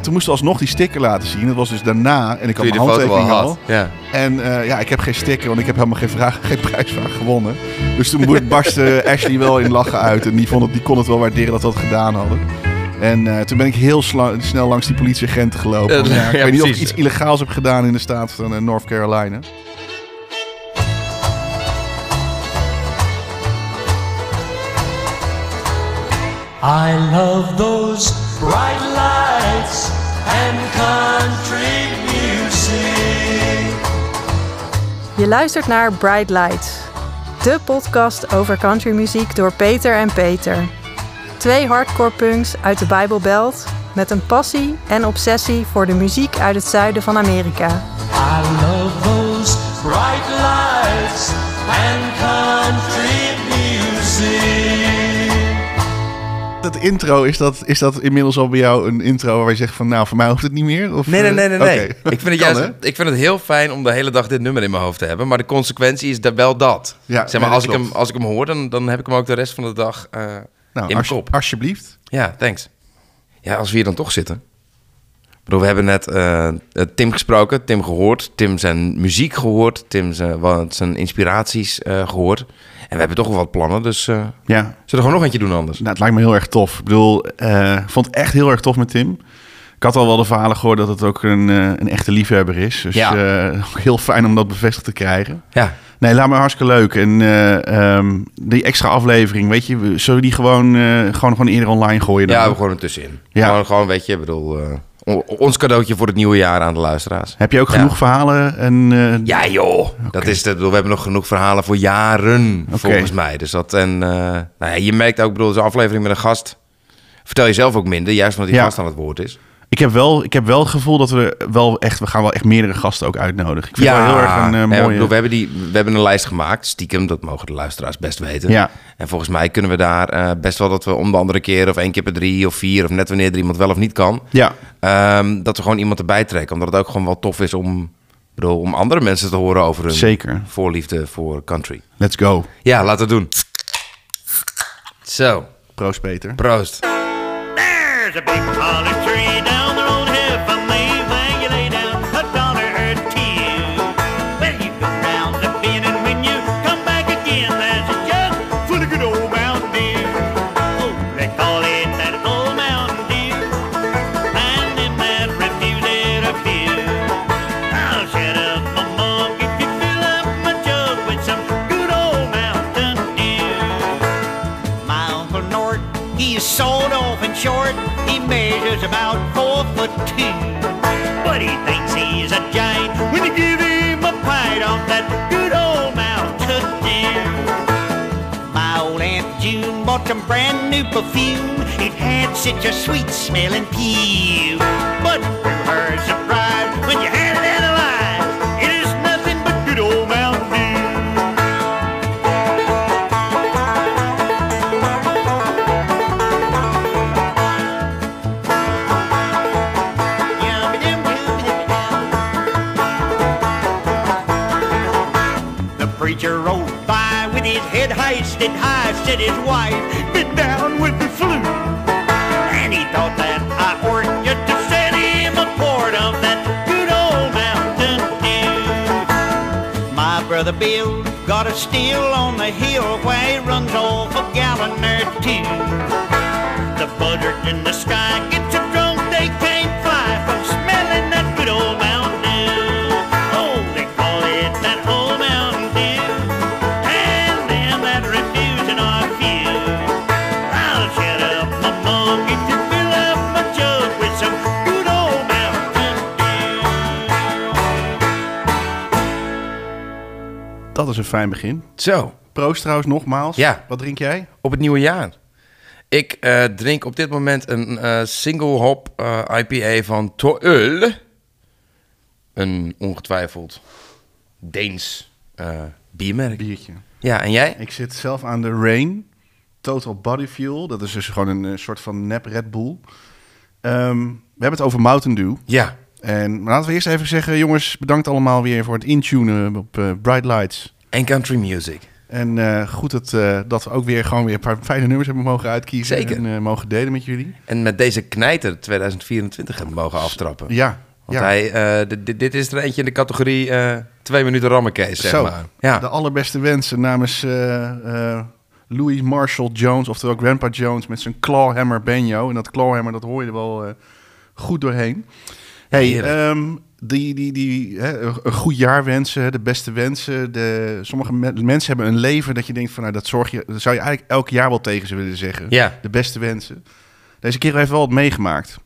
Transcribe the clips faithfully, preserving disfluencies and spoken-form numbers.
toen moesten we alsnog die sticker laten zien. Dat was dus daarna. En ik had Toen mijn je de foto handtekening al al. had. Ja. En uh, ja, ik heb geen sticker, want ik heb helemaal geen, vraag, geen prijsvraag gewonnen. Dus toen barstte Ashley wel in lachen uit. En die, vond het, die kon het wel waarderen dat we dat gedaan hadden. En uh, toen ben ik heel sla- snel langs die politieagenten gelopen. Uh, ja, ja, ik weet niet of ik precies. iets illegaals heb gedaan in de staat van uh, North Carolina. I love those bright lights and country music. Je luistert naar Bright Lights, de podcast over countrymuziek door Peter en Peter. Twee hardcore punks uit de Bijbelbelt met een passie en obsessie voor de muziek uit het zuiden van Amerika. I love those bright lights and country music. Dat intro, is dat, is dat inmiddels al bij jou een intro waar je zegt van nou, voor mij hoeft het niet meer? Of, Nee, nee, nee, nee. uh, nee. okay. Ik, vind het Kan, juist, hè? ik vind het heel fijn om de hele dag dit nummer in mijn hoofd te hebben. Maar de consequentie is daar wel dat. Ja, zeg maar, nee, als, dat ik hem, klopt. als ik hem hoor, dan, dan heb ik hem ook de rest van de dag uh, Nou, in mijn als, kop. alsjeblieft. Ja, thanks. Ja, als we hier dan toch zitten. Ik bedoel, we hebben net uh, Tim gesproken, Tim gehoord, Tim zijn muziek gehoord, Tim zijn, wat zijn inspiraties uh, gehoord. En we hebben toch wel wat plannen, dus uh, Ja. zullen we gewoon nog eentje doen anders? Nou, het lijkt me heel erg tof. Ik bedoel, uh, ik vond het echt heel erg tof met Tim. Ik had al wel de verhalen gehoord dat het ook een, uh, een echte liefhebber is. Dus Ja. uh, ook heel fijn om dat bevestigd te krijgen. Ja. Nee, laat me hartstikke leuk. En uh, um, die extra aflevering, weet je, zullen we die gewoon, uh, gewoon, gewoon eerder online gooien? Dan? Ja, we gewoon er tussenin. Ja. Gewoon, gewoon, weet je, ik bedoel, uh, on- ons cadeautje voor het nieuwe jaar aan de luisteraars. Heb je ook Ja. genoeg verhalen? En, uh, Ja joh, dat is de, we hebben nog genoeg verhalen voor jaren, Oké. volgens mij. Dus dat, en uh, nou ja, je merkt ook, ik bedoel, zo'n aflevering met een gast, vertel je zelf ook minder, juist omdat die Ja. gast aan het woord is. Ik heb, wel, ik heb wel het gevoel dat we wel echt, we gaan wel echt meerdere gasten ook uitnodigen. Ik vind het wel heel erg een uh, nee, mooie... ik bedoel, we, hebben die, we hebben een lijst gemaakt, stiekem, dat mogen de luisteraars best weten. Ja. En volgens mij kunnen we daar uh, best wel dat we om de andere keer of één keer per drie of vier of net wanneer er iemand wel of niet kan, Ja, um, dat we gewoon iemand erbij trekken. Omdat het ook gewoon wel tof is om, ik bedoel, om andere mensen te horen over hun zeker. voorliefde voor country. Let's go. Ja, laten we het doen. Zo, Proost, Peter. proost. There's a big holly tree down the road here from me where you lay down a dollar or two. Well, you go round the bend and when you come back again, there's a jug full of good old Mountain Dew. Oh, they call it that old Mountain Dew, and them that refuse it a few. I'll shut up my mug if you fill up my jug with some good old Mountain Dew. My Uncle Nort, he is sold off and short. He measures about four foot two, but he thinks he's a giant when you give him a pint of that good old Mountain Dew. My old Aunt June bought some brand new perfume. It had such a sweet smelling pew, but to her surprise, when you had it analyzed, it is nothing but good old Mountain Dew. The preacher rode by with his head hoisted high, said his wife been down with the flu. And he thought that I ought just to set him a quart of that good old Mountain Dew. My brother Bill got a still on the hill where he runs off a gallon or two. The buzzards in the sky get so drunk they can't fly from smelling that good old Mountain Dew. Oh, they call it that old Mountain Dew, and them that refuse it are few. I'll shut up my mug if you fill up my jug with some good old Mountain Dew. Dat is een fijn begin. Zo, Proost trouwens nogmaals. Ja. Wat drink jij? op het nieuwe jaar. Ik uh, drink op dit moment een uh, single hop uh, I P A van Toöl. Een ongetwijfeld Deens uh, biermerk. Biertje. Ja, en jij? Ik zit zelf aan de Rain. Total Body Fuel. Dat is dus gewoon een uh, soort van nep Red Bull. Um, we hebben het over Mountain Dew. Ja. En maar laten we eerst even zeggen, jongens, bedankt allemaal weer voor het intunen op uh, Bright Lights. En country music. En uh, goed dat, uh, dat we ook weer gewoon weer een paar fijne nummers hebben mogen uitkiezen. Zeker. En uh, mogen delen met jullie. En met deze knijter tweeduizend vierentwintig hebben mogen aftrappen. Ja. Want ja. hij, uh, dit, dit is er eentje in de categorie uh, twee minuten rammenkees, zeg Zo, maar. Ja. De allerbeste wensen namens uh, uh, Louis Marshall Jones, oftewel Grandpa Jones, met zijn clawhammer banjo. En dat clawhammer, dat hoor je er wel uh, goed doorheen. Hey, um, die, die, die, hè, een goed jaar wensen, de beste wensen. De, sommige me- mensen hebben een leven dat je denkt van, nou, dat zorg je, dat zou je eigenlijk elk jaar wel tegen ze willen zeggen. Ja. De beste wensen. Deze kerel heeft wel wat meegemaakt.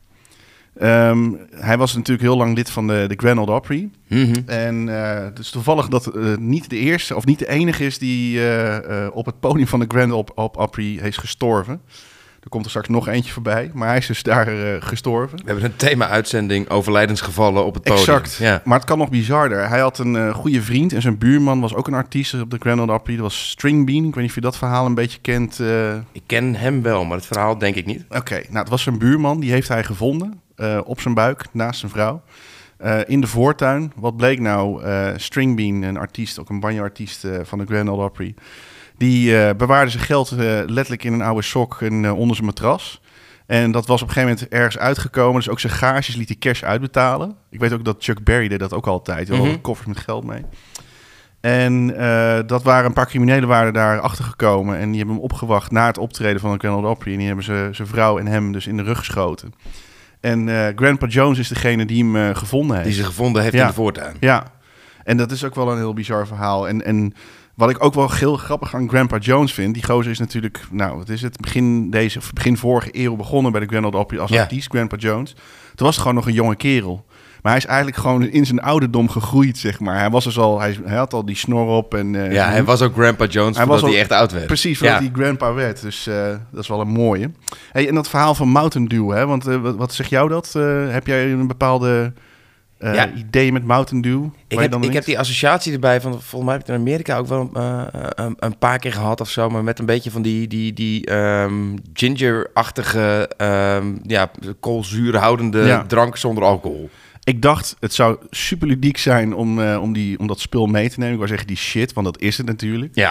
Um, hij was natuurlijk heel lang lid van de, de Grand Ole Opry. Mm-hmm. En uh, het is toevallig dat uh, niet de eerste of niet de enige is die uh, uh, op het podium van de Grand Ole Opry is gestorven. Er komt er straks nog eentje voorbij, maar hij is dus daar uh, gestorven. We hebben een thema-uitzending overlijdensgevallen op het podium. Exact, Ja. Maar het kan nog bizarder. Hij had een uh, goede vriend en zijn buurman was ook een artiest op de Grand Ole Opry. Dat was Stringbean. Ik weet niet of je dat verhaal een beetje kent. Uh... Ik ken hem wel, maar het verhaal denk ik niet. Oké, okay, nou het was zijn buurman. Die heeft hij gevonden uh, op zijn buik, naast zijn vrouw. Uh, in de voortuin. Wat bleek nou? Uh, Stringbean, een artiest, ook een banjo-artiest uh, van de Grand Ole Opry. Die uh, bewaarde zijn geld uh, letterlijk in een oude sok en, uh, onder zijn matras. En dat was op een gegeven moment ergens uitgekomen. Dus ook zijn gages liet hij cash uitbetalen. Ik weet ook dat Chuck Berry deed dat ook altijd. Mm-hmm. Wel koffers met geld mee. En uh, dat waren een paar criminelen waren daar achter gekomen. En die hebben hem opgewacht na het optreden van de Grand Ole Opry. En die hebben ze, zijn vrouw en hem dus in de rug geschoten. En uh, Grandpa Jones is degene die hem uh, gevonden heeft. Die ze gevonden heeft ja. in de voortuin. Ja, en dat is ook wel een heel bizar verhaal. En... en wat ik ook wel heel grappig aan Grandpa Jones vind, die gozer is natuurlijk, nou, wat is het, begin deze, begin vorige eeuw begonnen bij de Grand Ole Opry als ja. artiest, Grandpa Jones. Toen was het gewoon nog een jonge kerel. Maar hij is eigenlijk gewoon in zijn ouderdom gegroeid, zeg maar. Hij was dus al, hij, hij had al die snor op en... Uh, ja, hij was ook Grandpa Jones hij voordat was al, hij echt oud werd. Precies, voordat ja. hij Grandpa werd. Dus uh, dat is wel een mooie. Hey, en dat verhaal van Mountain Dew, hè? Want uh, wat, wat zegt jou dat? Uh, heb jij een bepaalde... Uh, ja. idee met Mountain Dew? Ik, heb, ik heb die associatie erbij van, volgens mij heb ik het in Amerika ook wel uh, een, een paar keer gehad of zo, maar met een beetje van die, die, die um, ginger-achtige, um, ja, koolzuurhoudende ja. drank zonder alcohol. Ik dacht, het zou super ludiek zijn om, uh, om, die, om dat spul mee te nemen. Ik wou zeggen die shit, want dat is het natuurlijk. Ja.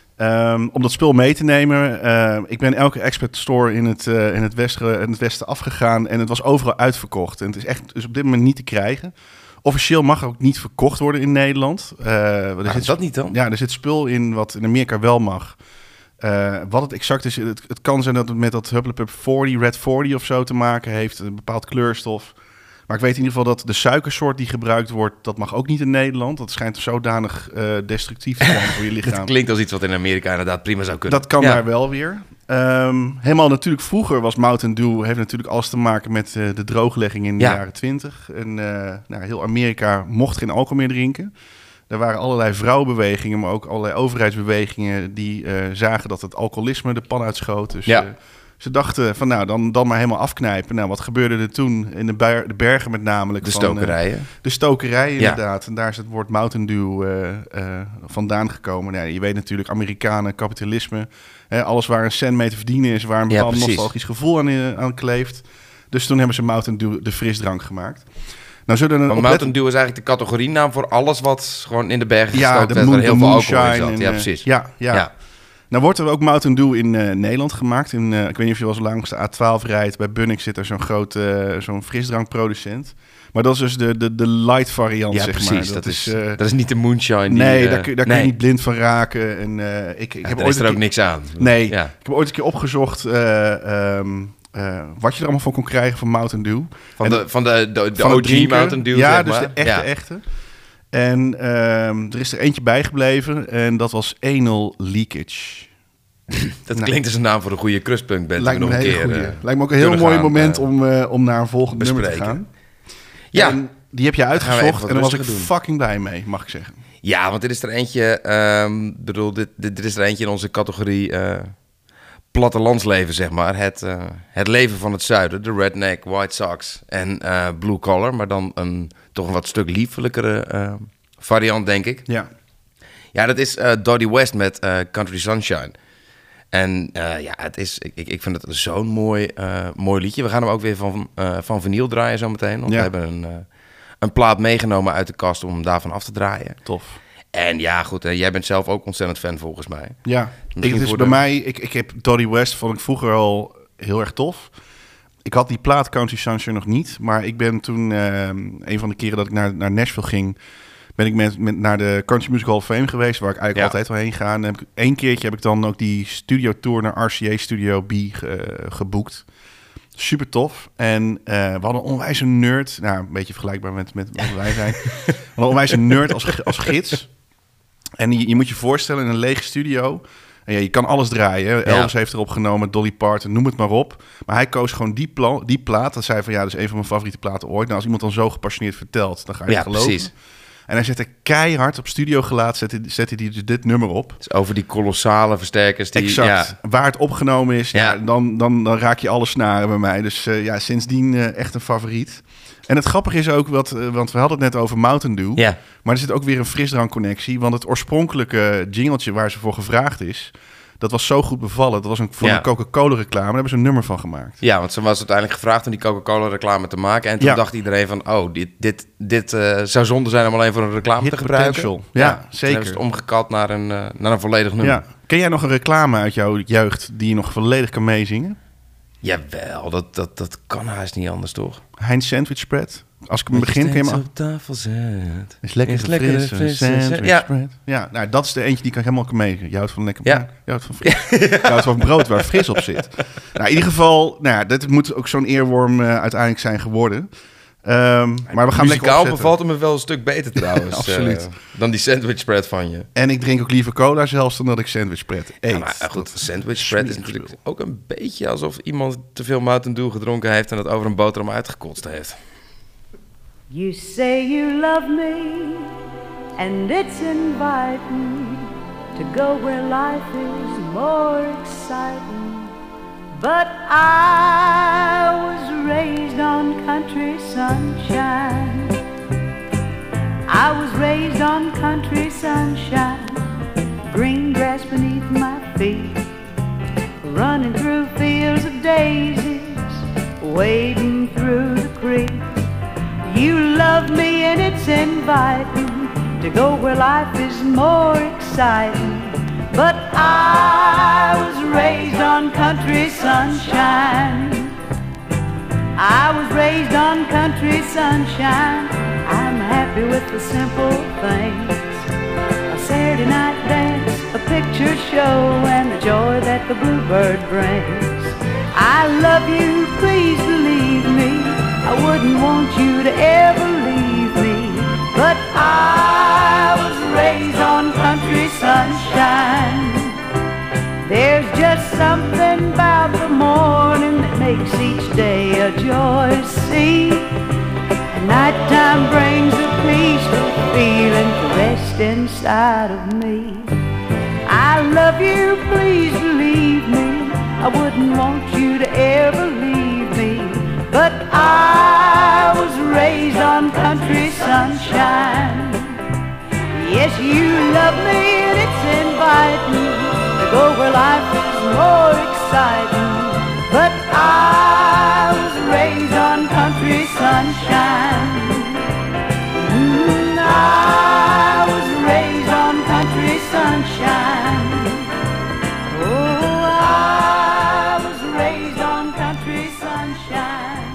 Um, om dat spul mee te nemen. Uh, ik ben elke expert store in het, uh, in, het westen, in het westen afgegaan en het was overal uitverkocht. En het is echt dus op dit moment niet te krijgen. Officieel mag er ook niet verkocht worden in Nederland. Uh, er ah, zit, dat niet dan? Ja, er zit spul in wat in Amerika wel mag. Uh, wat het exact is, het, het kan zijn dat het met dat Hupplepup veertig, Red veertig of zo te maken heeft. Een bepaald kleurstof. Maar ik weet in ieder geval dat de suikersoort die gebruikt wordt, dat mag ook niet in Nederland. Dat schijnt zodanig uh, destructief te zijn voor je lichaam. Het klinkt als iets wat in Amerika inderdaad prima zou kunnen. Dat kan ja. daar wel weer. Um, helemaal natuurlijk vroeger was Mountain Dew, heeft natuurlijk alles te maken met uh, de drooglegging in de ja. jaren twintig. En uh, nou, heel Amerika mocht geen alcohol meer drinken. Er waren allerlei vrouwenbewegingen, maar ook allerlei overheidsbewegingen die uh, zagen dat het alcoholisme de pan uitschoot. Dus ja. uh, ze dachten van nou, dan, dan maar helemaal afknijpen. Nou, wat gebeurde er toen in de, ber- de bergen met namelijk? De van, stokerijen. Uh, de stokerijen, ja. inderdaad. En daar is het woord Mountain Dew uh, uh, vandaan gekomen. Nou, je weet natuurlijk, Amerikanen, kapitalisme. Hè, alles waar een cent mee te verdienen is, waar een bepaald ja, nostalgisch gevoel aan, uh, aan kleeft. Dus toen hebben ze Mountain Dew de frisdrank gemaakt. Nou, zullen een oplet... Mountain Dew is eigenlijk de categorienaam voor alles wat gewoon in de bergen ja, gestookt werd, waar heel veel alcohol in zat. En, ja, precies. Ja, ja. ja. Nou wordt er ook Mountain Dew in uh, Nederland gemaakt. In, uh, ik weet niet of je wel eens langs de A twaalf rijdt. Bij Bunnik zit er zo'n grote uh, zo'n frisdrankproducent. Maar dat is dus de, de, de light variant, ja, zeg precies, maar. Dat, dat is, uh, dat is niet de moonshine. Die, nee, uh, daar, kun, daar nee. kun je niet blind van raken. En, uh, ik, ik ja, heb er ooit is er ook keer, niks aan. Nee, ja. ik heb ooit een keer opgezocht uh, um, uh, wat je er allemaal van kon krijgen van Mountain Dew. Van en, de, van de, de, de van O G Mountain Dew, ja, zeg dus maar. de echte, ja. echte. En um, er is er eentje bijgebleven en dat was anal leakage. Dat nou, klinkt als een naam voor een goede crustpunk band. Lijkt me nog een hele keer, goeie. Uh, Lijkt me ook een heel mooi gaan, moment uh, om, uh, om naar een volgend bespreken. nummer te gaan. Ja. En die heb je uitgezocht en daar was ik doen. fucking blij mee, mag ik zeggen. Ja, want dit is er eentje, um, bedoel, dit, dit, dit is er eentje in onze categorie uh, plattelandsleven, zeg maar. Het, uh, het leven van het zuiden, de redneck, White Sox en uh, blue collar, maar dan een toch een wat stuk liefelijkere uh, variant, denk ik. Ja. Ja, dat is uh, Dodie West met uh, Country Sunshine. En uh, ja, het is, ik, ik vind het zo'n mooi, uh, mooi liedje. We gaan hem ook weer van, uh, van vinyl draaien zometeen. Want ja. we hebben een, uh, een plaat meegenomen uit de kast om hem daarvan af te draaien. Tof. En ja, goed, hè, jij bent zelf ook ontzettend fan volgens mij. Ja, Misschien ik, het is voor bij de- mij... Ik, ik heb Dottie West, vond ik vroeger al heel erg tof. Ik had die plaat Country Sunshine nog niet. Maar ik ben toen... eh, een van de keren dat ik naar, naar Nashville ging... ben ik met, met naar de Country Music Hall of Fame geweest... waar ik eigenlijk Ja. altijd wel heen ga. En heb ik, één keertje heb ik dan ook die studio tour naar R C A Studio B ge- geboekt. Super tof. En eh, we hadden een onwijze nerd. Nou, een beetje vergelijkbaar met, met wat wij zijn. We hadden een onwijze nerd als, als gids. En je, je moet je voorstellen in een lege studio. En ja, je kan alles draaien. Hè. Elvis Ja. heeft erop genomen, Dolly Parton, noem het maar op. Maar hij koos gewoon die, pla- die plaat. Dat zei van ja, dat is een van mijn favoriete platen ooit. Nou, als iemand dan zo gepassioneerd vertelt, dan ga je Ja, het geloven. precies. En hij zette keihard op studiogelaat, zette, zette hij dus dit nummer op. Dus over die kolossale versterkers. Die, Exact. Ja, Waar het opgenomen is, ja. Ja. dan, dan, dan raak je alle snaren bij mij. Dus uh, ja, sindsdien uh, echt een favoriet. En het grappige is ook, wat, uh, want we hadden het net over Mountain Dew. ja. Maar er zit ook weer een frisdrankconnectie. Want het oorspronkelijke jingletje waar ze voor gevraagd is... dat was zo goed bevallen. Dat was een, voor Ja. een Coca-Cola reclame. Daar hebben ze een nummer van gemaakt. ja, want ze was uiteindelijk gevraagd om die Coca-Cola reclame te maken. En toen Ja. dacht iedereen van, oh, dit, dit, dit uh, zou zonde zijn om alleen voor een reclame Hit te gebruiken. potential. Ja, Toen zeker. hebben ze het omgekat naar een, uh, naar een volledig nummer. Ja. Ken jij nog een reclame uit jouw jeugd... die je nog volledig kan meezingen? Jawel, dat, dat, dat kan haast niet anders, toch? Heinz Sandwich Spread. Als ik hem begin, kun je hem... op tafel zet. Is lekker Is lekker frisse frisse sandwich ja. spread. Ja, nou, dat is de eentje die kan ik helemaal kan meezingen. Je houdt van lekker Ja. brood. Je houdt van, fris. Je houdt van brood waar fris op zit. Nou, in ieder geval, nou ja, dit moet ook zo'n eerworm uh, uiteindelijk zijn geworden. Um, maar we gaan lekker Muzikaal opzetten. bevalt hem wel een stuk beter trouwens. Absoluut. uh, dan die sandwich spread van je. En ik drink ook liever cola zelfs dan dat ik sandwich spread eet. Ja, maar uh, goed, Dat- sandwich spread is smerig natuurlijk spul. ook een beetje alsof iemand te veel Mountain Dew gedronken heeft en het over een boterham uitgekotst heeft. You say you love me, and it's inviting to go where life is more exciting. But I was raised on country sunshine. I was raised on country sunshine. Green grass beneath my feet, running through fields of daisies, wading through the creek. You love me and it's inviting to go where life is more exciting. But I was raised on country sunshine. I was raised on country sunshine. I'm happy with the simple things. A Saturday night dance, a picture show, and the joy that the bluebird brings. I love you, please believe me. I wouldn't want you to ever leave me. But I was raised on country sunshine. There's just something about the morning that makes each day a joy. See, and nighttime brings a peaceful feeling to rest inside of me. I love you, please believe me. I wouldn't want you to ever leave me. But I was raised on country sunshine. Yes, you love me and it's inviting to go where life is more exciting. But I was raised on country sunshine. Mm, I was raised on country sunshine. Oh, I was raised on country sunshine.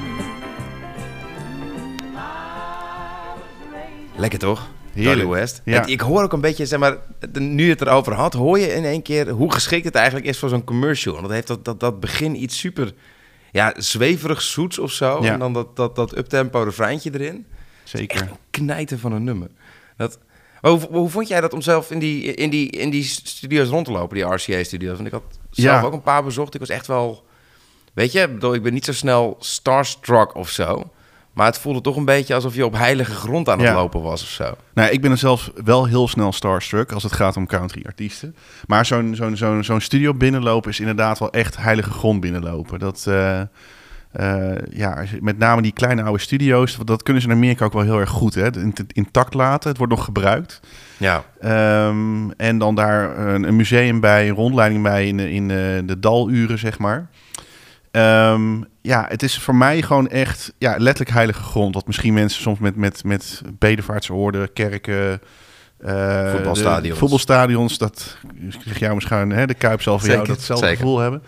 Mm, I was raised on Lekker toch? Heerlijk. Dolly West. Ja. Het- ik hoor ook een beetje, zeg maar, de- nu je het erover had, hoor je in één keer hoe geschikt het eigenlijk is voor zo'n commercial. Want dat heeft dat, dat, dat begin iets super, ja, zweverig zoets of zo. Ja. En dan dat, dat, dat uptempo refreintje erin. Zeker. Echt een knijten van een nummer. Dat, hoe, hoe vond jij dat om zelf in die, in die, in die studio's rond te lopen, die R C A-studio's? Want ik had zelf Ja. ook een paar bezocht. Ik was echt wel, weet je, ik bedoel, ik ben niet zo snel starstruck of zo. Maar het voelde toch een beetje alsof je op heilige grond aan het Ja. lopen was of zo. Nou, ik ben er zelf wel heel snel starstruck als het gaat om country-artiesten. Maar zo'n zo'n zo'n zo'n studio binnenlopen is inderdaad wel echt heilige grond binnenlopen. Dat, uh, uh, ja, als je- met name die kleine oude studio's, dat kunnen ze in Amerika ook wel heel erg goed. Hè? Het intact laten, het wordt nog gebruikt. Ja. Um, en dan daar een, een museum bij, een rondleiding bij in de, in de, de daluren, zeg maar. Um, ja, het is voor mij gewoon echt ja, letterlijk heilige grond. Wat misschien mensen soms met, met, met bedevaartsoorden, kerken, Uh, Voetbalstadions. De voetbalstadions, dat zeg jou misschien, hè, de Kuip zal voor Zeker, jou datzelfde zeker. gevoel hebben.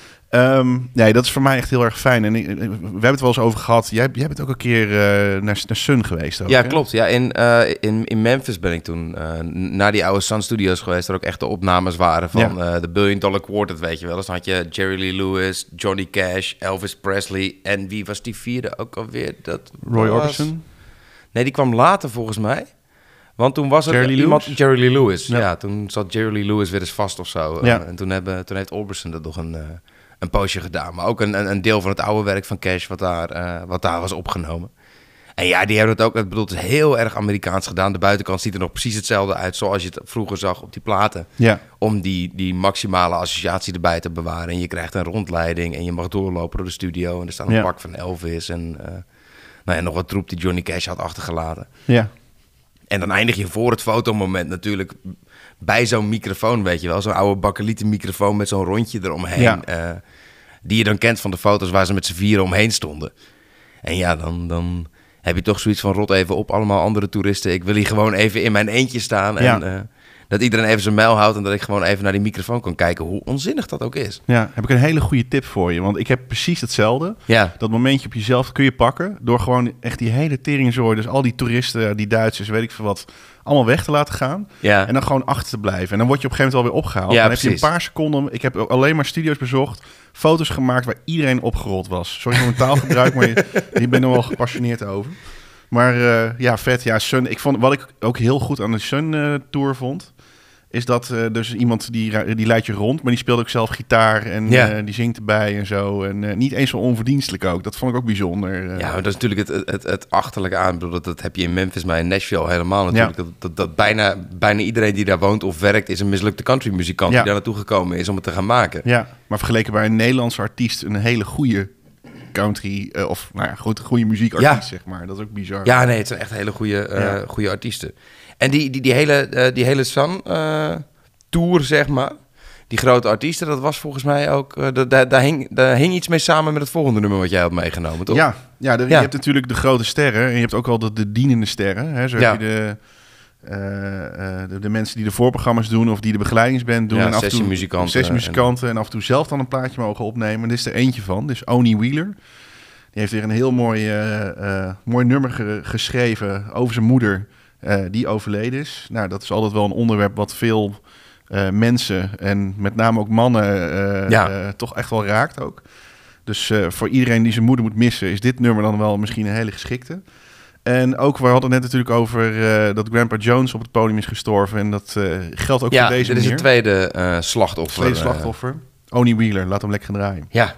Um, nee, dat is voor mij echt heel erg fijn. En ik, we hebben het wel eens over gehad. Jij, jij bent ook een keer uh, naar, naar Sun geweest. Ook, Ja, hè? klopt. Ja, in, uh, in, in Memphis ben ik toen uh, naar die oude Sun Studios geweest. Waar ook echt de opnames waren van de ja. uh, Billion Dollar Quartet, weet je wel. Dus dan had je Jerry Lee Lewis, Johnny Cash, Elvis Presley. En wie was die vierde ook alweer? Dat Roy was... Orbison? Nee, die kwam later volgens mij. Want toen was er Jerry iemand... Lewis? Jerry Lee Lewis. Ja. Ja. Toen zat Jerry Lee Lewis weer eens vast of zo. Ja. Uh, en toen, hebben, toen heeft Orbison dat nog een... Uh, een poosje gedaan, maar ook een, een, een deel van het oude werk van Cash wat daar, uh, wat daar was opgenomen. En ja, die hebben het ook, ik bedoel, het is heel erg Amerikaans gedaan. De buitenkant ziet er nog precies hetzelfde uit zoals je het vroeger zag op die platen. Ja. Om die, die maximale associatie erbij te bewaren. En je krijgt een rondleiding en je mag doorlopen door de studio. En er staat een ja. pak van Elvis en uh, nou ja, nog wat troep die Johnny Cash had achtergelaten. Ja. En dan eindig je voor het fotomoment natuurlijk bij zo'n microfoon, weet je wel. Zo'n oude bakkelieten microfoon met zo'n rondje eromheen. Ja. Uh, die je dan kent van de foto's waar ze met z'n vieren omheen stonden. En ja, dan, dan heb je toch zoiets van rot even op allemaal andere toeristen. Ik wil hier gewoon even in mijn eentje staan. En Ja. uh, dat iedereen even zijn mijl houdt en dat ik gewoon even naar die microfoon kan kijken. Hoe onzinnig dat ook is. Ja, heb ik een hele goede tip voor je. Want ik heb precies hetzelfde. Ja. Dat momentje op jezelf kun je pakken door gewoon echt die hele teringzooi, dus al die toeristen, die Duitsers, weet ik veel wat, allemaal weg te laten gaan. Ja. En dan gewoon achter te blijven. En dan word je op een gegeven moment alweer opgehaald. Ja, dan heb je precies. een paar seconden. Ik heb ook alleen maar studio's bezocht, foto's gemaakt waar iedereen opgerold was. Sorry voor mijn taalgebruik, maar je, hier ben ik nog wel gepassioneerd over. Maar uh, ja, vet. Ja, Sun. Ik vond, wat ik ook heel goed aan de Sun uh, Tour vond, is dat uh, dus iemand die, die leidt je rond, maar die speelt ook zelf gitaar en Ja. uh, die zingt erbij en zo. En uh, niet eens zo onverdienstelijk ook. Dat vond ik ook bijzonder. Uh, Ja, maar dat is natuurlijk het, het, het achterlijke aan. Ik bedoel, dat, dat heb je in Memphis, maar in Nashville helemaal natuurlijk. Ja. Dat, dat, dat bijna, bijna iedereen die daar woont of werkt is een mislukte countrymuzikant Ja. die daar naartoe gekomen is om het te gaan maken. Ja, maar vergeleken bij een Nederlandse artiest, een hele goede country, uh, of nou ja, goed, goede muziekartiest, Ja. zeg maar. Dat is ook bizar. Ja, nee, het zijn echt hele goede, uh, Ja. goede artiesten. En die, die, die hele, uh, die hele Sun uh, tour, zeg maar, die grote artiesten, dat was volgens mij ook, uh, da- da- daar, hing, daar hing iets mee samen met het volgende nummer wat jij had meegenomen, toch? Ja, ja, de, Ja. je hebt natuurlijk de grote sterren en je hebt ook wel de, de dienende sterren. Hè? Zo Ja. heb je de, uh, uh, de, de mensen die de voorprogramma's doen of die de begeleidingsband doen. Ja, en af en toe sessiemuzikanten sessiemuzikanten en af en toe zelf dan een plaatje mogen opnemen. Dit is er eentje van, dit is Oni Wheeler. Die heeft weer een heel mooi, uh, uh, mooi nummer ge- geschreven over zijn moeder uh, die overleden is. Nou, dat is altijd wel een onderwerp wat veel uh, mensen en met name ook mannen uh, Ja. uh, toch echt wel raakt ook. Dus uh, voor iedereen die zijn moeder moet missen, is dit nummer dan wel misschien een hele geschikte. En ook, we hadden het net natuurlijk over uh, dat Grandpa Jones op het podium is gestorven. En dat uh, geldt ook Ja, voor deze dit is meneer. het tweede uh, slachtoffer. Tweede uh, slachtoffer. Oni Wheeler, laat hem lekker gaan draaien. ja.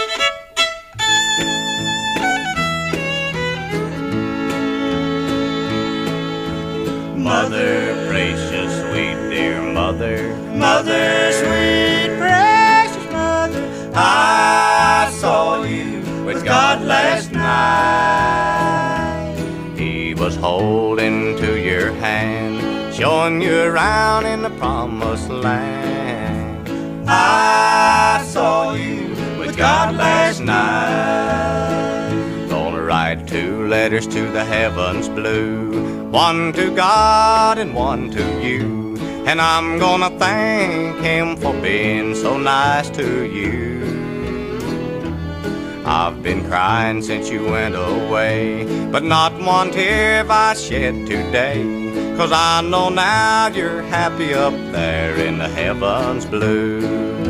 Mother, precious, sweet, dear mother. Mother, sweet, precious mother. I saw you with God last night. He was holding to your hand, showing you around in the promised land. I saw you with God last night. Gonna write two letters to the heavens blue, one to God and one to you. And I'm gonna thank him for being so nice to you. I've been crying since you went away, but not one tear have I shed today, 'cause I know now you're happy up there in the heavens blue.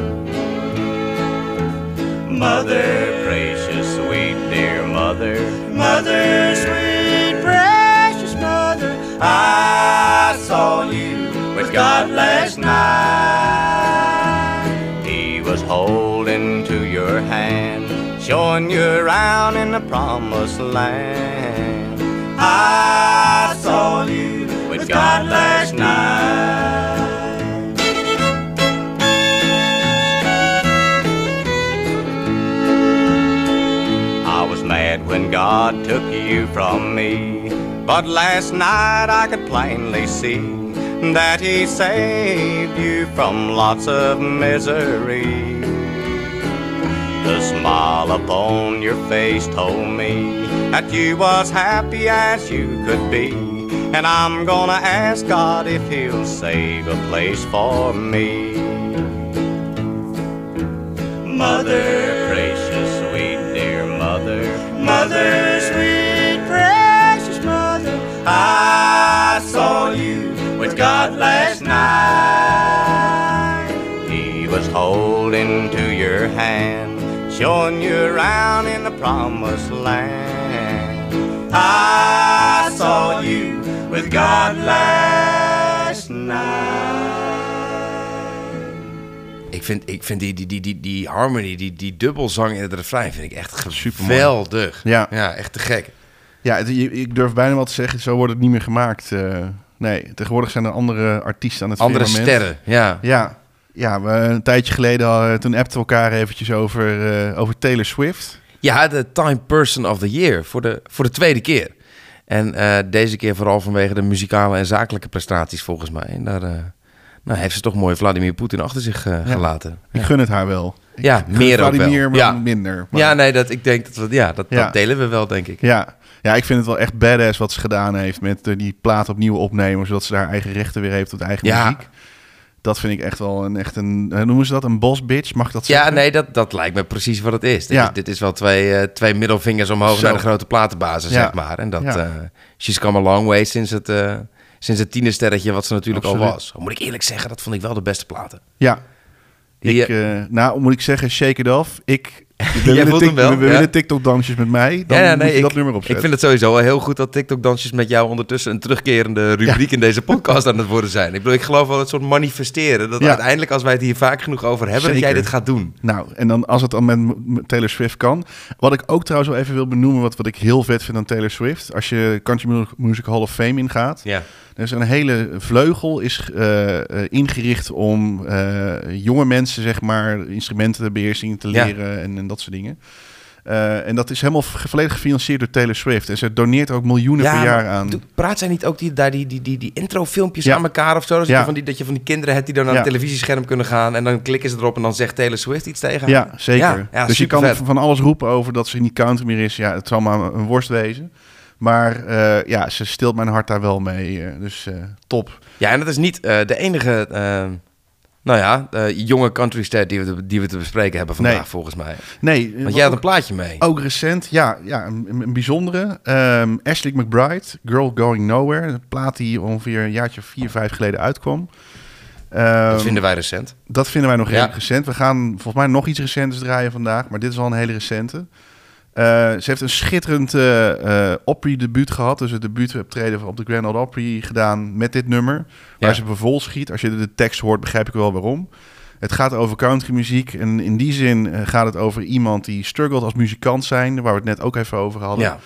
Mother, precious, sweet, dear mother. Mother, sweet, precious mother. I saw you with God last night. He was holding to your hand, showing you around in the promised land. I saw you with God last night. I was mad when God took you from me, but last night I could plainly see that he saved you from lots of misery. The smile upon your face told me that you was happy as you could be, and I'm gonna ask God if he'll save a place for me. Mother, precious, sweet, dear mother, mother, sweet, precious mother, I saw you with God last night. He was holding to your hand, showing you around in the promised land. I saw you with God last night. Ik vind, ik vind die, die, die, die, die harmony, die, die dubbelzang in het refrein vind ik echt geweldig. Ja. Ja, echt te gek. Ja, het- je- ik durf bijna wel te zeggen, zo wordt het niet meer gemaakt. Uh, nee, tegenwoordig zijn er andere artiesten aan het Andere firmament. sterren, ja. Ja, ja we, een tijdje geleden, hadden- toen appten we elkaar eventjes over, uh, over Taylor Swift. Ja, de Time Person of the Year voor de, voor de tweede keer. En uh, deze keer vooral vanwege de muzikale en zakelijke prestaties volgens mij. En daar uh, nou, heeft ze toch mooi Vladimir Poetin achter zich uh, Ja. gelaten. Ik Ja. gun het haar wel. Ik Ja, gun meer ook Vladimir wel. wel Ja. minder. Maar- Ja, nee, dat, ik denk dat we, ja, dat, Ja. dat delen we wel, denk ik. Ja. ja, ik vind het wel echt badass wat ze gedaan heeft met uh, die plaat opnieuw opnemen, zodat ze haar eigen rechten weer heeft tot eigen Ja. muziek. Dat vind ik echt wel een, echt een, uh, noemen ze dat, een boss bitch? Mag ik dat Ja, zeggen? nee, dat, dat lijkt me precies wat het is. Dit, Ja. is, dit is wel twee, uh, twee middelvingers omhoog Zo. naar de grote platenbasis, Ja. zeg maar. En dat, Ja. uh, she's come a long way sinds het, uh, sinds het tienersterretje wat ze natuurlijk Absoluut. al was. Moet ik eerlijk zeggen, dat vond ik wel de beste platen. Ja. Die, ik, uh, nou, moet ik zeggen, shake it off. Ik, we Jij willen, voelt tik, hem wel, we, we ja? willen TikTok-dansjes met mij. Dan Ja, ja, moet nee, je dat ik, nummer ik opzetten. vind het sowieso wel heel goed dat TikTok-dansjes met jou ondertussen een terugkerende rubriek in deze podcast aan het worden zijn. Ik bedoel, ik geloof wel het soort manifesteren. Dat Ja. uiteindelijk, als wij het hier vaak genoeg over hebben, dat Zeker. jij dit gaat doen. Nou, en dan als het dan met m- m- Taylor Swift kan. Wat ik ook trouwens wel even wil benoemen, wat, wat ik heel vet vind aan Taylor Swift. Als je Country Mu- Music Hall of Fame ingaat. Ja. Er is een hele vleugel is uh, uh, ingericht om uh, jonge mensen, zeg maar, instrumentenbeheersing te Ja. leren en, en dat soort dingen. Uh, en dat is helemaal v- volledig gefinancierd door Taylor Swift. En ze doneert ook miljoenen per jaar maar aan. doe- praat zij niet ook die, daar die, die, die, die intro-filmpjes Ja. aan elkaar of zo? Dat, Ja. je van die, dat je van die kinderen hebt die dan naar Ja. het televisiescherm kunnen gaan en dan klikken ze erop en dan zegt Taylor Swift iets tegen haar? Ja, zeker. Ja, ja, dus je kan supervet. van alles roepen over dat ze niet country meer is. Ja, het zal maar een worst wezen. Maar uh, ja, ze stilt mijn hart daar wel mee. Uh, dus uh, top. Ja, en dat is niet uh, de enige, uh, nou ja, uh, jonge countryster die we, te, die we te bespreken hebben vandaag, Nee. volgens mij. Nee. Want jij had een plaatje mee. Ook recent, ja, ja een, een bijzondere. Um, Ashley McBryde, Girl Going Nowhere. Een plaat die ongeveer een jaartje vier, vijf geleden uitkwam. Um, dat vinden wij recent. Dat vinden wij nog Ja. redelijk recent. We gaan volgens mij nog iets recents draaien vandaag, maar dit is al een hele recente. Uh, ze heeft een schitterend uh, uh, Opry-debuut gehad. Dus het debuutoptreden op de Grand Ole Opry gedaan met dit nummer. Waar Ja. ze bevol schiet. Als je de tekst hoort, begrijp ik wel waarom. Het gaat over countrymuziek. En in die zin uh, gaat het over iemand die struggelt als muzikant zijn. Waar we het net ook even over hadden. Ja.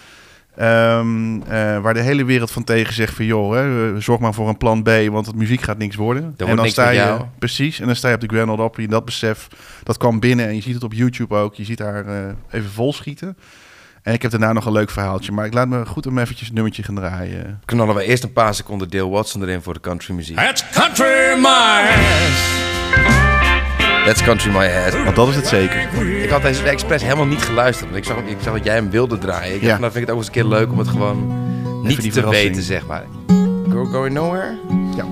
Um, uh, waar de hele wereld van tegen zegt van joh, hè, zorg maar voor een plan B, want het muziek gaat niks worden. wordt en dan niks sta met je jou. precies, en dan sta je op de Grand Ole Opry. Dat besef, dat kwam binnen en je ziet het op YouTube ook. Je ziet haar uh, even vol schieten. En ik heb daarna nog een leuk verhaaltje, maar ik laat me goed om eventjes een nummertje gaan draaien. Knallen we eerst een paar seconden Dale Watson erin voor de country muziek. That's country my ass. That's country my ass. Want dat is het zeker. Ik had deze expres helemaal niet geluisterd. Want ik zag, ik zag dat jij hem wilde draaien. Ik Ja. dacht, nou vind ik het ook eens een keer leuk om het gewoon niet die te verrassing. weten, zeg maar. Go Going Nowhere? Ja.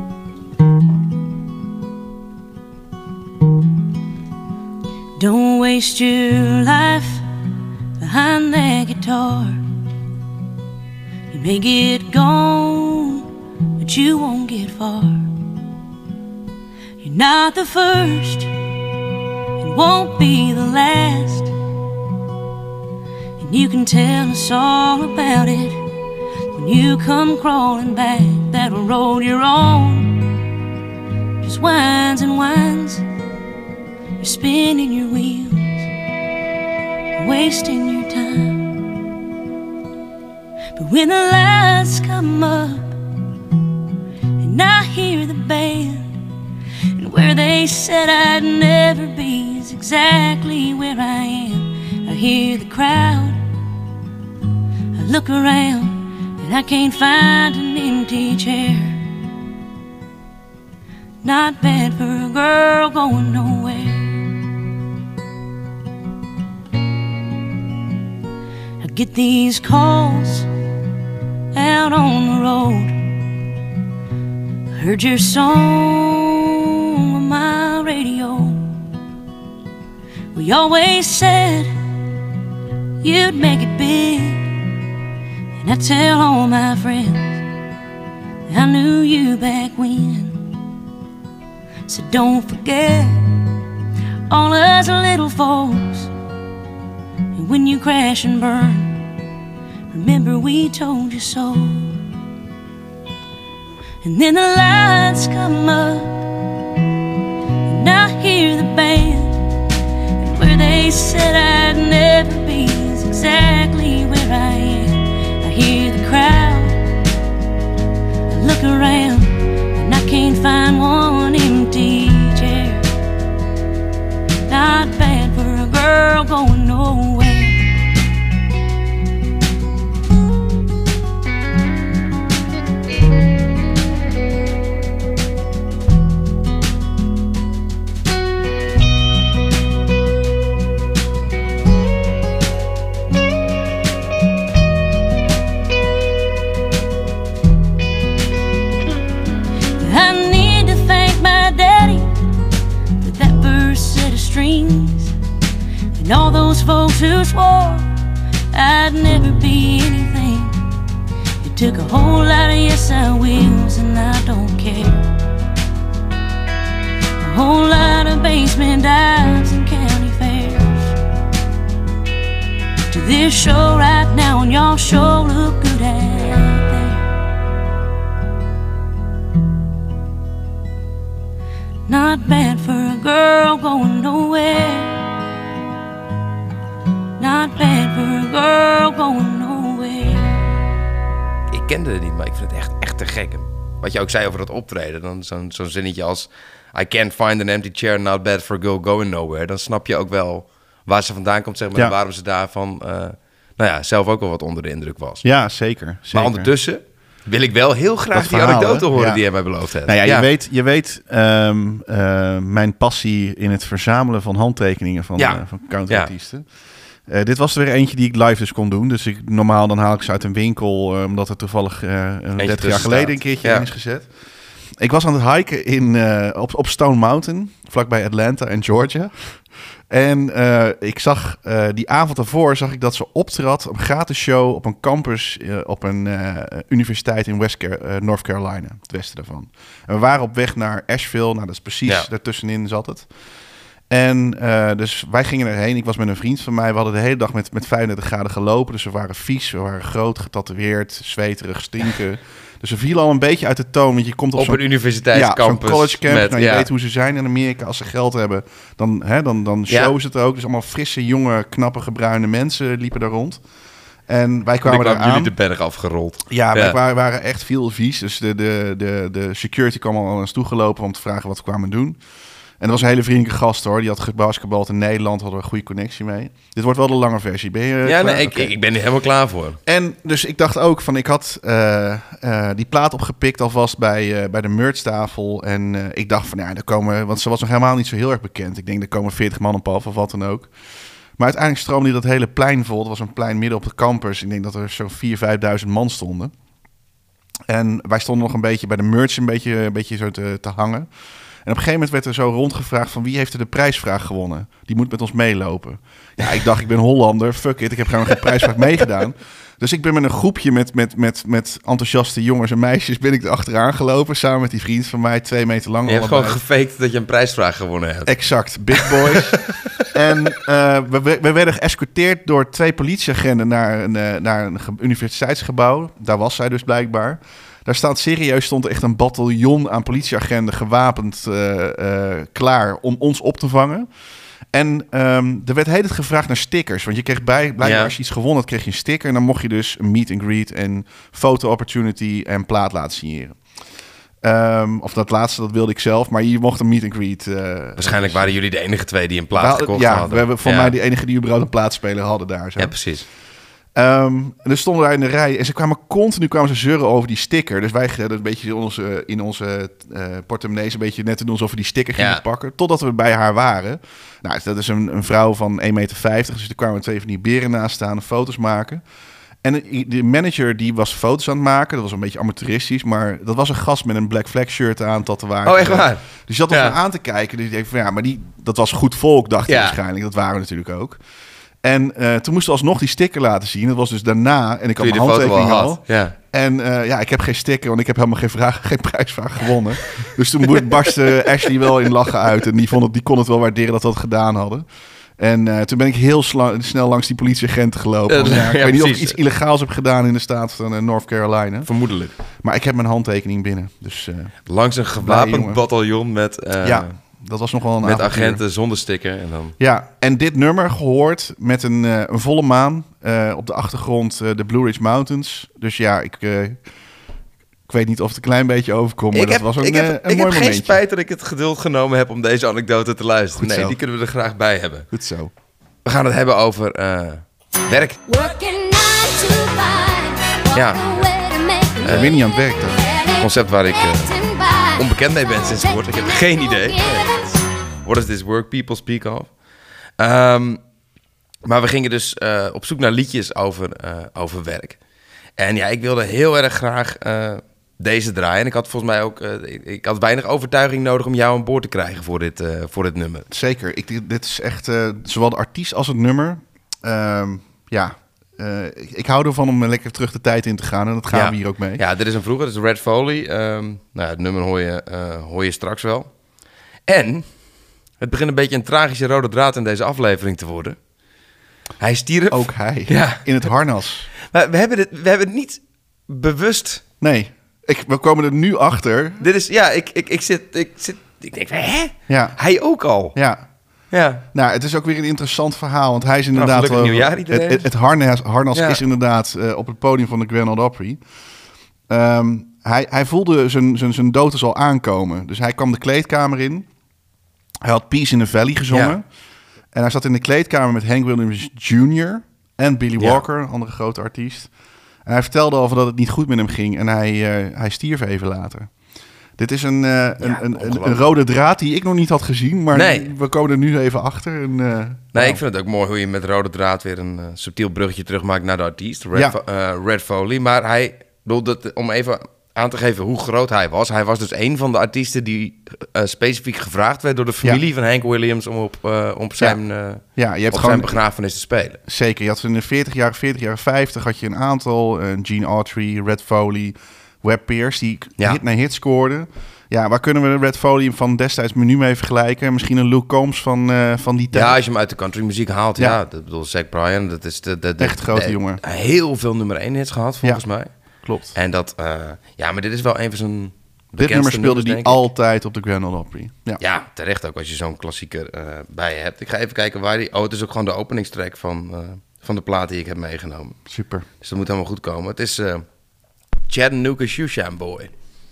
Don't waste your life behind that guitar. You may get gone, but you won't get far. You're not the first, and won't be the last. And you can tell us all about it when you come crawling back that road you're on. Just winds and winds. You're spinning your wheels, wasting your time. But when the lights come up and I hear the band, and where they said I'd never be is exactly where I am. I hear the crowd, I look around, and I can't find an empty chair. Not bad for a girl going nowhere. I get these calls out on the road. I heard your song on my radio. We always said you'd make it big, and I tell all my friends I knew you back when. So don't forget all us little folks, and when you crash and burn, remember we told you so. And then the lights come up, and I hear the band, and where they said I'd never be is exactly where I am. I hear the crowd, I look around, and I can't find one empty chair. Not bad for a girl going nowhere. And all those folks who swore I'd never be anything. It took a whole lot of yes I wills, and I don't care. A whole lot of basement dives and county fairs, to this show right now, and y'all sure look good out there. Not bad for a girl going nowhere. Not bad for a girl going nowhere. Ik kende het niet, maar ik vind het echt, echt te gek. Wat je ook zei over dat optreden, dan zo'n, zo'n zinnetje als I can't find an empty chair, not bad for a girl going nowhere. Dan snap je ook wel waar ze vandaan komt, zeg maar, ja. en waarom ze daarvan uh, nou ja, zelf ook wel wat onder de indruk was. Ja, zeker. zeker. Maar ondertussen wil ik wel heel graag dat die verhaal, anekdote horen ja. die jij mij beloofd hebt. Nou ja, ja. je weet, je weet um, uh, mijn passie in het verzamelen van handtekeningen van, ja. uh, van countryartiesten. Ja. Uh, dit was er weer eentje die ik live dus kon doen. Dus ik, normaal dan haal ik ze uit een winkel, uh, omdat het toevallig uh, dertig jaar geleden een keertje ja. in is gezet. Ik was aan het hiken in, uh, op, op Stone Mountain, vlakbij Atlanta en Georgia. En uh, ik zag uh, die avond daarvoor zag ik dat ze optrad op een gratis show op een campus uh, op een uh, universiteit in West Car- uh, North Carolina, het westen daarvan. En we waren op weg naar Asheville, nou dat is precies ja. daartussenin zat het. En uh, dus wij gingen erheen. Ik was met een vriend van mij. We hadden de hele dag met, met vijfendertig graden gelopen. Dus we waren vies, we waren groot, getatoeëerd, zweterig, stinken. Dus we vielen al een beetje uit de toon. Want je komt op, op zo'n, een universiteitscampus. Ja, zo'n college camp. Met, nou, je ja. weet hoe ze zijn in Amerika. Als ze geld hebben, dan, hè, dan, dan showen ze het ook. Dus allemaal frisse, jonge, knappige, bruine mensen liepen daar rond. En wij kwamen daar aan. jullie de berg afgerold. Ja, ja. wij waren, waren echt veel vies. Dus de, de, de, de security kwam al naar ons toegelopen om te vragen wat we kwamen doen. En dat was een hele vriendelijke gast hoor. Die had gebasketbald in Nederland, hadden we een goede connectie mee. Dit wordt wel de lange versie. Ben je ja, klaar? nee, ik, okay. ik ben er helemaal klaar voor. En dus ik dacht ook van, ik had uh, uh, die plaat opgepikt alvast bij, uh, bij de merchtafel. En uh, ik dacht van, ja, er komen, want ze was nog helemaal niet zo heel erg bekend. Ik denk, er komen veertig man op af of wat dan ook. Maar uiteindelijk stroomde die dat hele plein vol. Het was een plein midden op de campus. Ik denk dat er zo'n vierduizend, vijfduizend man stonden. En wij stonden nog een beetje bij de merch een beetje, een beetje zo te, te hangen. En op een gegeven moment werd er zo rondgevraagd van wie heeft er de prijsvraag gewonnen? Die moet met ons meelopen. Ja, ik dacht, ik ben Hollander, fuck it, ik heb gewoon geen prijsvraag meegedaan. Dus ik ben met een groepje met, met, met, met enthousiaste jongens en meisjes ben ik er achteraan gelopen, samen met die vriend van mij, twee meter lang. Je hebt allebei. gewoon gefaked dat je een prijsvraag gewonnen hebt. Exact, big boys. En uh, we, we werden geëscorteerd door twee politieagenten naar een, uh, naar een ge- universiteitsgebouw. Daar was zij dus blijkbaar. Daar staat serieus, stond echt een bataljon aan politieagenten gewapend uh, uh, klaar om ons op te vangen. En um, er werd heel het gevraagd naar stickers. Want je kreeg bij, blijkbaar Ja. als je iets gewonnen had, kreeg je een sticker. En dan mocht je dus een meet and greet en foto opportunity en plaat laten signeren. Um, of dat laatste, dat wilde ik zelf. Maar je mocht een meet and greet. Uh, Waarschijnlijk waren jullie de enige twee die een plaat nou, gekocht ja, hadden. we hebben voor ja. mij de enige die überhaupt een plaatspeler hadden daar. Zo. Ja, precies. Um, en dus stonden daar in de rij en ze kwamen continu kwamen ze zeuren over die sticker. Dus wij hadden een beetje in onze, in onze uh, portemonnees een beetje net te doen alsof we die sticker gingen Ja. pakken. Totdat we bij haar waren. Nou, dat is een, een vrouw van één meter vijftig. Dus er kwamen twee van die beren naast staan, foto's maken. En de manager die was foto's aan het maken. Dat was een beetje amateuristisch. Maar dat was een gast met een Black Flag shirt aan, tatoeage. Oh, echt waar? Dus je zat er Ja. zo aan te kijken. Dus ik dacht van ja, maar die, dat was goed volk, dacht hij Ja. waarschijnlijk. Dat waren we natuurlijk ook. En uh, toen moesten we alsnog die sticker laten zien. Dat was dus daarna. En ik had Toen je mijn de foto handtekening al al. had. Ja. En uh, ja, ik heb geen sticker, want ik heb helemaal geen, vraag, geen prijsvraag gewonnen. Dus toen barstte Ashley wel in lachen uit. En die, vond het, die kon het wel waarderen dat we dat gedaan hadden. En uh, toen ben ik heel sla- snel langs die politieagenten gelopen. Ja, Want, ja, ik ja, weet niet of ik precies. iets illegaals heb gedaan in de staat van uh, North Carolina. Vermoedelijk. Maar ik heb mijn handtekening binnen. Dus uh, Langs een Blij, gewapend jongen. bataljon met, uh, ja, dat was nog wel een met avontuur. agenten zonder sticker. En dan... Ja, en dit nummer gehoord met een, uh, een volle maan. Uh, op de achtergrond uh, de Blue Ridge Mountains. Dus ja, ik, uh, ik weet niet of het een klein beetje overkomt. Maar Ik dat heb, was ook ik een, heb, een ik mooi heb geen momentje. spijt dat ik het geduld genomen heb om deze anekdote te luisteren. Goed Nee, zo. die kunnen we er graag bij hebben. Goed zo. We gaan het hebben over uh, werk. Ja. Ik ben niet aan het werk dan. Een concept waar ik uh, onbekend mee ben sinds kort. Ik heb geen idee. What is this work people speak of? Um, maar we gingen dus uh, op zoek naar liedjes over, uh, over werk. En ja, ik wilde heel erg graag uh, deze draaien. En ik had volgens mij ook... Uh, ik, ik had weinig overtuiging nodig om jou aan boord te krijgen voor dit, uh, voor dit nummer. Zeker. Ik, dit is echt uh, zowel de artiest als het nummer. Um, ja, uh, ik, ik hou ervan om lekker terug de tijd in te gaan. En dat gaan ja. we hier ook mee. Ja, dit is een vroeger. Dit is Red Foley. Um, nou, het nummer hoor je, uh, hoor je straks wel. En het begint een beetje een tragische rode draad in deze aflevering te worden. Hij stierf. Ook hij. Ja. In het harnas. Maar we hebben, het, we hebben het niet bewust... Nee, ik, we komen er nu achter. Dit is... Ja, ik, ik, ik zit... Ik, zit, ik denk, hè? Ja. Hij ook al? Ja. Ja. Nou, het is ook weer een interessant verhaal. Want hij is inderdaad... gelukkig wel- nieuwjaar iedereen. Het, het, het harnas, harnas Ja. is inderdaad uh, op het podium van de Grand Ole Opry. Um, hij, hij voelde zijn, zijn, zijn dood dus al aankomen. Dus hij kwam de kleedkamer in. Hij had Peace in the Valley gezongen. Ja. En hij zat in de kleedkamer met Hank Williams junior en Billy Ja. Walker, een andere grote artiest. En hij vertelde al van dat het niet goed met hem ging. En hij, uh, hij stierf even later. Dit is een, uh, een, een, een, een rode draad die ik nog niet had gezien. Maar Nee. we komen er nu even achter. En, uh, Nee, nou, ik vind het ook mooi hoe je met rode draad weer een uh, subtiel bruggetje terugmaakt naar de artiest, Red, Ja. Fo- uh, Red Foley. Maar hij, bedoel, dat, om even aan te geven hoe groot hij was. Hij was dus een van de artiesten die uh, specifiek gevraagd werd door de familie Ja. van Hank Williams om op, uh, op zijn, uh, ja, je hebt op gewoon... zijn begrafenis te spelen. Zeker, je had in de veertig jaren, veertig jaren, vijftig had je een aantal. Uh, Gene Autry, Red Foley, Webb Pierce, die Ja. hit na hit scoorden. Ja, waar kunnen we Red Foley van destijds nu mee vergelijken? Misschien een Luke Combs van, uh, van die tijd. Ja, als je hem uit de countrymuziek haalt, ja. Ja. ja dat bedoel, Zac Bryan, dat is de... de, de Echt grote de- jongen. Heel veel nummer één hits gehad, volgens mij. Klopt. En dat, uh, ja, maar dit is wel een van zijn Dit bekendste nummer speelde nummers, die denk ik. altijd op de Grand Ole Opry. Ja. Ja, terecht ook als je zo'n klassieker uh, bij je hebt. Ik ga even kijken waar die... Oh, het is ook gewoon de openingstrack van, uh, van de plaat die ik heb meegenomen. Super. Dus dat moet helemaal goed komen. Het is uh, Chattanooga Shoeshine Boy.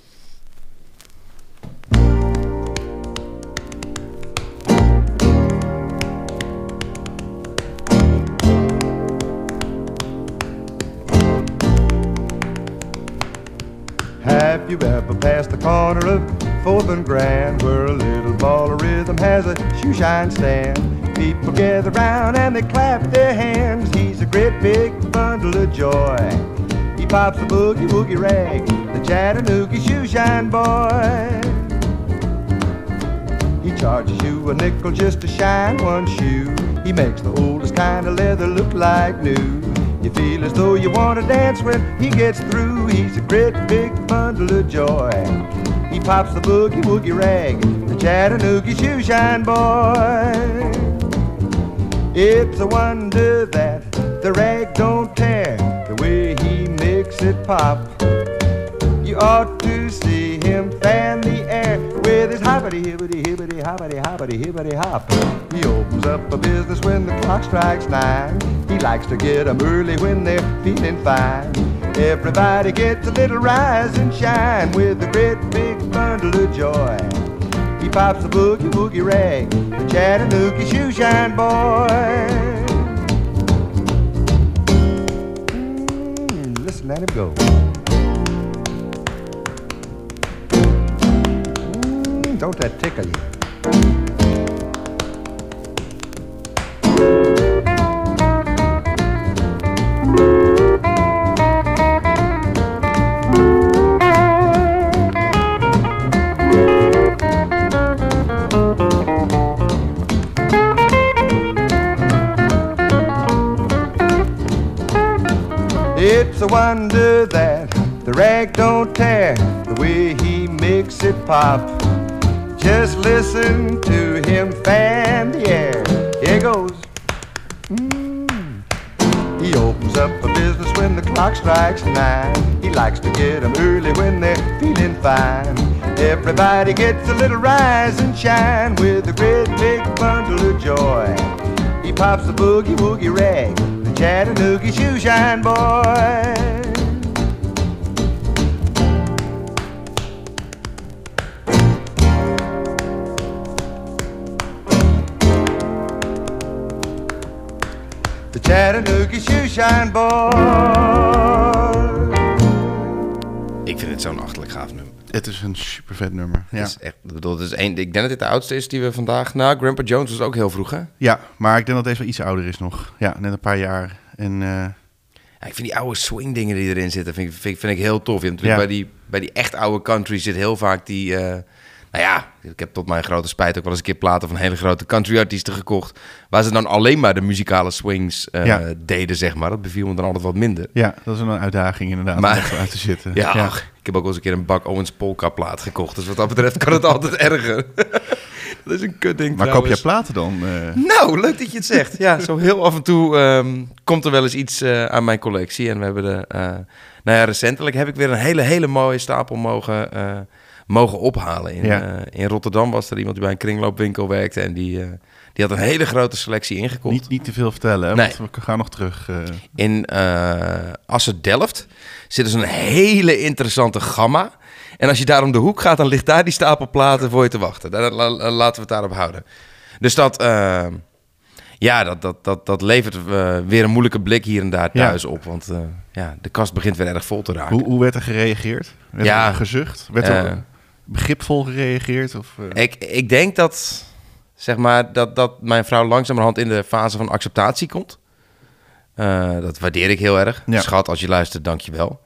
Have you ever passed the corner of fourth and Grand, where a little ball of rhythm has a shoeshine stand? People gather round and they clap their hands. He's a great big bundle of joy. He pops the boogie woogie rag, the Chattanooga shoeshine boy. He charges you a nickel just to shine one shoe. He makes the oldest kind of leather look like new. You feel as though you want to dance when he gets through. He's a great big bundle of joy. He pops the boogie woogie rag, the Chattanooga shoeshine boy. It's a wonder that the rag don't tear, the way he makes it pop. You ought to see him fan the air with his hoppity hibbity hibbity hoppity hoppity hibbity hop. He opens up a business when the clock strikes nine. He likes to get 'em early when they're feeling fine. Everybody gets a little rise and shine with a great big bundle of joy. He pops the boogie woogie rag, the Chattanooga shoeshine boy. Mm, listen at him go. Mm, don't that tickle you? It's a wonder that the rag don't tear, the way he makes it pop. Just listen to him fan the air. Here goes. Mm. He opens up a business when the clock strikes nine. He likes to get 'em early when they're feeling fine. Everybody gets a little rise and shine with a great big bundle of joy. He pops the boogie woogie rag, the Chattanooga shoe shine boy. The Chattanooga shoe shine boy. Ik vind het zo'n achterlijk gaaf nummer. Het is een super vet nummer. Ja. Het is echt, ik bedoel, het is één, ik denk dat dit de oudste is die we vandaag... Nou, Grandpa Jones was ook heel vroeg, hè? Ja, maar ik denk dat deze wel iets ouder is nog. Ja, net een paar jaar. En, uh... ja, ik vind die oude swing dingen die erin zitten, vind ik, vind, vind ik heel tof. Je hebt natuurlijk Ja. bij, die, bij die echt oude country zit heel vaak die... Uh, nou ja, ik heb tot mijn grote spijt ook wel eens een keer platen van hele grote country-artiesten gekocht, waar ze dan alleen maar de muzikale swings uh, Ja. deden, zeg maar. Dat beviel me dan altijd wat minder. ja, dat is een uitdaging inderdaad, Maar- om echt uit te zitten. Ja, ach, ik heb ook wel eens een keer een Buck Owens polka-plaat gekocht. Dus wat dat betreft kan het altijd erger. Dat is een kutding Maar koop jij trouwens. platen dan? Uh... Nou, leuk dat je het zegt. Ja, zo heel af en toe um, komt er wel eens iets uh, aan mijn collectie. En we hebben de... Uh, nou ja, recentelijk heb ik weer een hele, hele mooie stapel mogen, uh, mogen ophalen. In, Ja. uh, in Rotterdam was er iemand die bij een kringloopwinkel werkte. En die, uh, die had een hele grote selectie ingekocht. Niet, niet te veel vertellen, hè, Nee. want we gaan nog terug. Uh... In uh, Assen-Delft zit dus een hele interessante gamma. En als je daar om de hoek gaat, dan ligt daar die stapel platen voor je te wachten. Daar, la, la- laten we het daarop houden. Dus dat, uh, ja, dat, dat, dat, dat levert uh, weer een moeilijke blik hier en daar thuis Ja. op. Want uh, ja, de kast begint weer erg vol te raken. Hoe, hoe werd er gereageerd? Werd Ja. er gezucht? Werd Uh, er begripvol gereageerd? Of, uh... Ik, ik denk dat, zeg maar, dat, dat mijn vrouw langzamerhand in de fase van acceptatie komt. Uh, dat waardeer ik heel erg. Ja. Schat, als je luistert, dank je wel.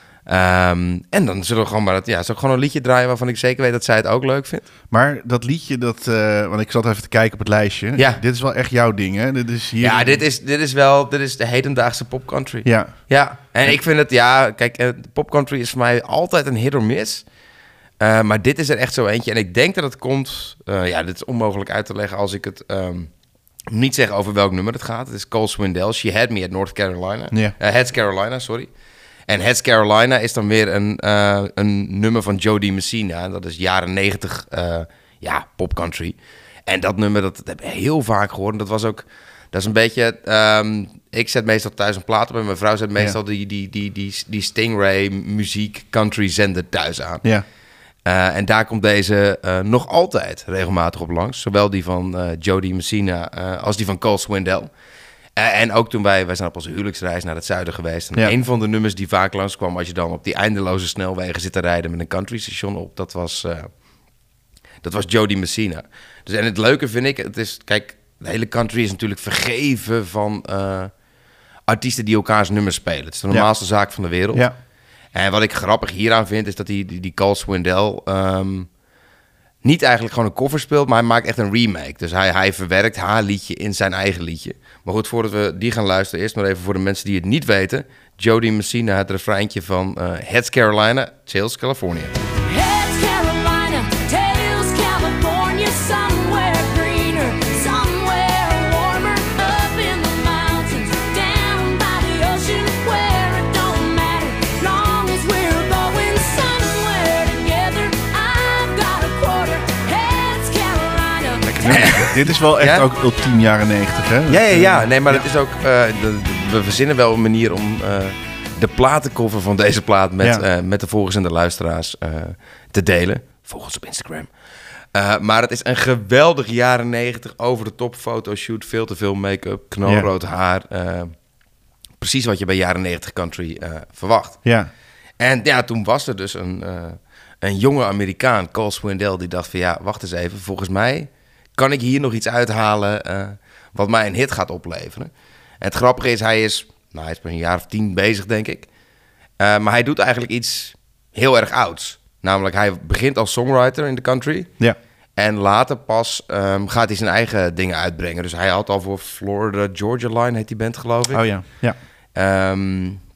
Um, en dan zullen we gewoon maar dat, ja, zal ik gewoon een liedje draaien waarvan ik zeker weet dat zij het ook leuk vindt. Maar dat liedje, dat, uh, want ik zat even te kijken op het lijstje. Ja. Dit is wel echt jouw ding, hè? Dit is hier... Ja, dit is, dit is wel, dit is de hedendaagse popcountry. Ja. Ja, en ik vind het, ja, kijk, uh, popcountry is voor mij altijd een hit or miss. Uh, maar dit is er echt zo eentje. En ik denk dat het komt, uh, ja, dit is onmogelijk uit te leggen als ik het um, niet zeg over welk nummer het gaat. Het is Cole Swindell, She Had Me at North Carolina. Ja. Uh, Heads Carolina, sorry. En Heads Carolina is dan weer een, uh, een nummer van Jody Messina. Dat is jaren negentig, uh, ja, popcountry. En dat nummer, dat, dat heb ik heel vaak gehoord. En dat was ook, dat is een beetje... Um, ik zet meestal thuis een plaat op en mijn vrouw zet meestal Ja. die, die, die, die, die Stingray muziek country zender thuis aan. Ja. Uh, en daar komt deze uh, nog altijd regelmatig op langs. Zowel die van uh, Jody Messina uh, als die van Cole Swindell. Uh, en ook toen wij, wij zijn op onze huwelijksreis naar het zuiden geweest. En Ja. een van de nummers die vaak langskwam als je dan op die eindeloze snelwegen zit te rijden met een country station op, dat was, uh, dat was Jody Messina. Dus en het leuke vind ik, het is, kijk, de hele country is natuurlijk vergeven van uh, artiesten die elkaars nummers spelen. Het is de normaalste ja. zaak van de wereld. Ja. En wat ik grappig hieraan vind, is dat die, die, die Cole Swindell um, niet eigenlijk gewoon een cover speelt, maar hij maakt echt een remake. Dus hij, hij verwerkt haar liedje in zijn eigen liedje. Maar goed, voordat we die gaan luisteren, eerst maar even voor de mensen die het niet weten. Jody Messina, het refreintje van uh, Heads Carolina, Tails California. Heads Carolina, Tails California, somewhere greener, somewhere warmer, up in the mountains, down by the ocean, where it don't matter, long as we're going somewhere together. I've got a quarter, Heads Carolina. Dit is wel echt Ja? ook ultiem jaren negentig, hè? Ja, ja, ja. Nee, maar het is ook... Uh, de, de, we verzinnen wel een manier om uh, de platencover van deze plaat met, Ja. uh, met de volgers en de luisteraars uh, te delen. Volg ons op Instagram. Uh, maar het is een geweldig jaren negentig over de top fotoshoot. Veel te veel make-up, knalrood Ja. haar. Uh, precies wat je bij jaren negentig country uh, verwacht. Ja. En ja, toen was er dus een, uh, een jonge Amerikaan, Cole Swindell, die dacht van ja, wacht eens even. Volgens mij kan ik hier nog iets uithalen uh, wat mij een hit gaat opleveren. En het grappige is, hij is, nou, hij is pas een jaar of tien bezig, denk ik. Uh, maar hij doet eigenlijk iets heel erg ouds. Namelijk, hij begint als songwriter in de country. Ja. En later pas um, gaat hij zijn eigen dingen uitbrengen. Dus hij had al voor Florida Georgia Line, heet die band, geloof ik. Oh ja, ja. Um,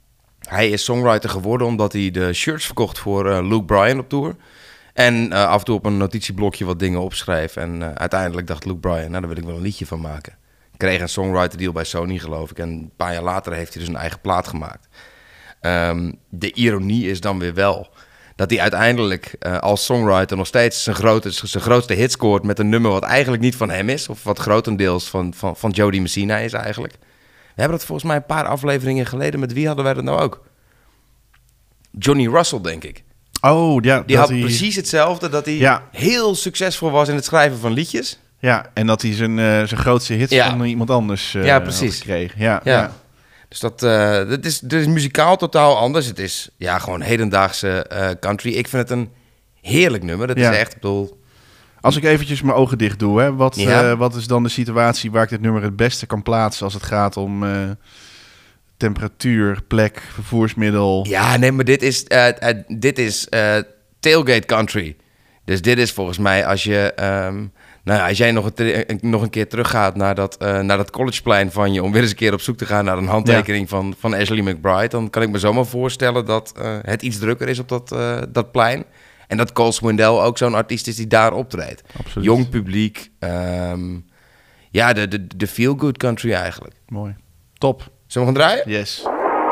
hij is songwriter geworden omdat hij de shirts verkocht voor uh, Luke Bryan op tour. En uh, af en toe op een notitieblokje wat dingen opschreef. En uh, uiteindelijk dacht Luke Bryan, nou, daar wil ik wel een liedje van maken. Kreeg een songwriter deal bij Sony, geloof ik. En een paar jaar later heeft hij dus een eigen plaat gemaakt. Um, de ironie is dan weer wel dat hij uiteindelijk uh, als songwriter nog steeds zijn, grote, zijn grootste hit scoort met een nummer wat eigenlijk niet van hem is. Of wat grotendeels van, van, van Joe DiMessina is eigenlijk. We hebben dat volgens mij een paar afleveringen geleden. Met wie hadden wij dat nou ook? Johnny Russell, denk ik. Oh, ja. Die had hij... precies hetzelfde. Dat hij ja. heel successueel was in het schrijven van liedjes. Ja, en dat hij zijn, uh, zijn grootste hits ja. van iemand anders uh, ja, precies. kreeg. Ja, ja. ja. Dus dat, uh, dat is, dat is muzikaal totaal anders. Het is ja, gewoon hedendaagse uh, country. Ik vind het een heerlijk nummer. Dat ja. is echt, ik bedoel... Als ik eventjes mijn ogen dicht doe, hè, wat, ja. uh, wat is dan de situatie waar ik dit nummer het beste kan plaatsen als het gaat om uh, temperatuur, plek, vervoersmiddel? Ja, nee, maar dit is, uh, uh, dit is uh, tailgate country. Dus dit is volgens mij als je... Um, nou, als jij nog een, nog een keer teruggaat naar dat, uh, naar dat collegeplein van je... om weer eens een keer op zoek te gaan naar een handtekening ja. van, van Ashley McBryde... dan kan ik me zomaar voorstellen dat uh, het iets drukker is op dat, uh, dat plein... En dat Cole Swindell ook zo'n artiest is die daar optreedt. Absoluut. Jong publiek. Um, ja, de, de, de feel-good country eigenlijk. Mooi. Top. Zullen we gaan draaien? Yes.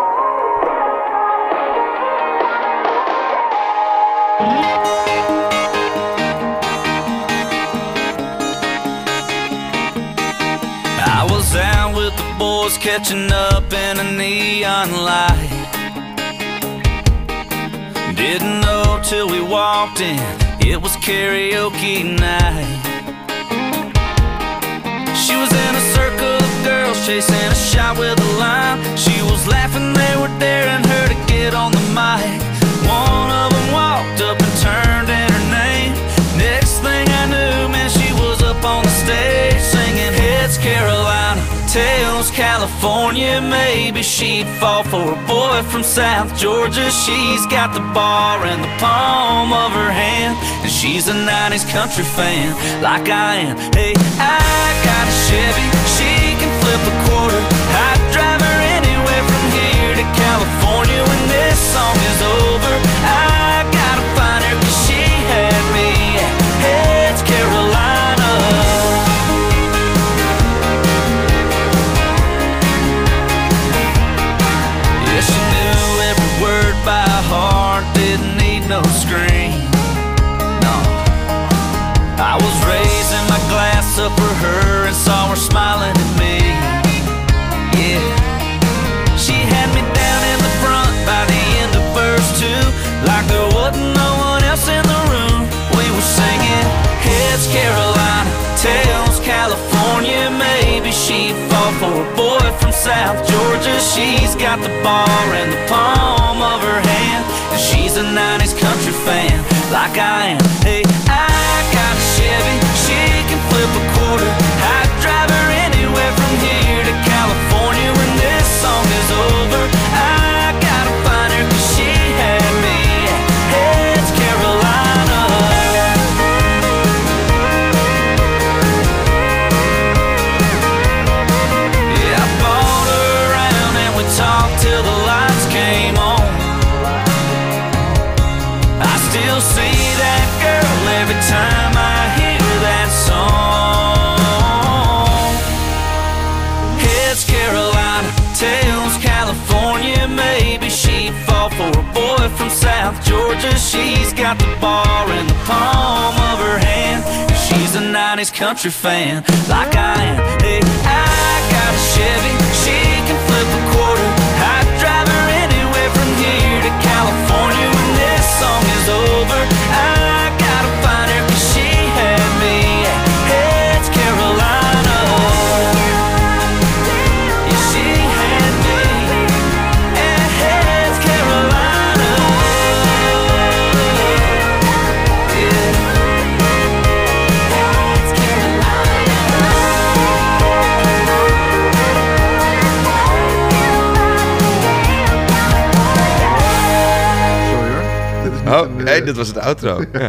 I was out with the boys catching up in a neon light. Didn't know till we walked in, it was karaoke night. She was in a circle of girls chasing a shot with a line. She was laughing, they were daring her to get on the mic. One of them walked up and turned in her name. Next thing I knew, man, she was up on the stage singing Heads Carolina, Tails California. Maybe she'd fall for a boy from South Georgia. She's got the bar in the palm of her hand, and she's a nineties country fan like I am. Hey, I got a Chevy, she can flip a quarter. I'd drive her anywhere from here to California. When this song is over, I gotta find her, 'cause she had me at Heads Carolina. Yeah, she knew every word by heart, didn't need no screen. No, I was raising my glass up for her and saw her smiling at me. Yeah, she had me down in the front by the end of verse two, like there wasn't no one else in the room. We were singing Heads Carolina, Tails California. Maybe she'd fall for a boy from South Georgia. She's got the bar in the palm of her hand, and she's a nineties country fan like I am. Hey, I got a Chevy, she can flip a quarter. I'd drive her anywhere from here to California. When this song is over, I gotta find her, 'cause she had me at Heads Carolina. Yeah, I bought her around and we talked till the lights came on. I still see that girl every time I hear that song. Heads Carolina, Tails California. Maybe she'd fall for a boy from South Georgia. She's got the bar in the palm of her hand, and she's a nineties country fan like I am. Hey, I got a Chevy, she can flip a quarter. I'd drive her anywhere from here to California. When this song is over, I gotta find her, 'cause she had me at Heads Carolina. Yeah, she had me at Heads Carolina. Yeah. Heads Oh, nee, dit was het outro. Ja.